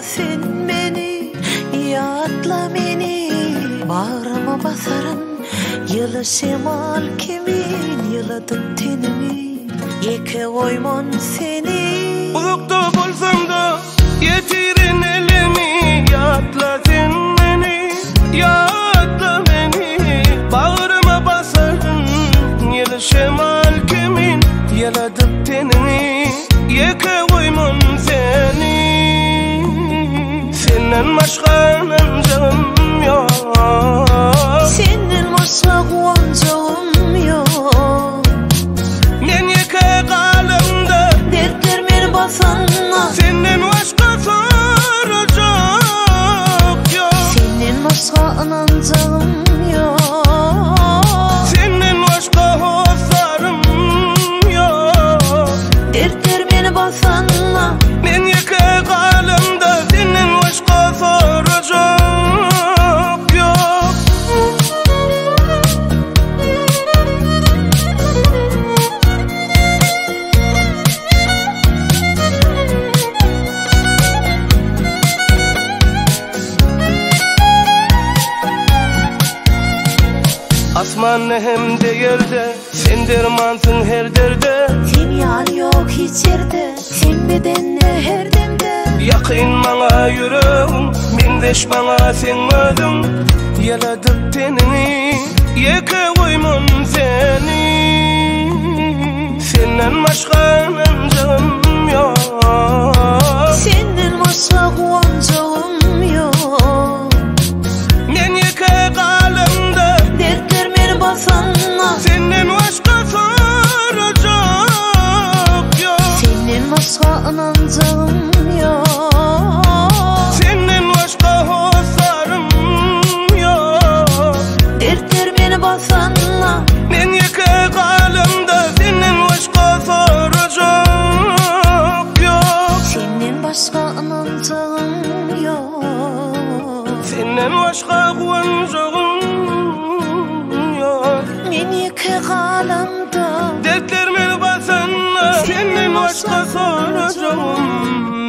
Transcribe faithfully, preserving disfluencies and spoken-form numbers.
sen beni, yatla beni. Bağrıma basarım yılı şemal kimin, yıladım tenimi, yeke koymon seni. Uzakta bolsam da yetirin elimi, yatla sen beni, yatla beni. Bağrıma basarım yılı şemal kimin, yıladım tenimi, yeke koymon seni. Senden başka nancağım yok, senden başka kuancağım yok. Men yeke kalımda dertlerimi basanla, senden başka soracak yok. senden başka anancağım yok. Senden başka hoslarım yok. Dertlerimi basanla, Men yeke kalımda senden başka soracak yok. Asman hem de yerde, sen dermansın her derde. sen yar yok hiç yerde, sen bedenle her demde. Yakın bana yüreğim, mindeş bana sen özüm. Yaladık tenini, yeke koymon seni. Senden başka nancağım yok, senden başka kuancağım yok. men yeke kalımda Dertlerimi basanla, senden başka soracak yok. senden başka anancağım yok. Senden başka hoslarım yok. Dertlerimi basanla, Men yeke kalımda senden başka soracak yok. senden başka anancağım yok. Senden başka kuancağım yok. Men yeke kalamda Dertlerimi basanla senden başka soracağım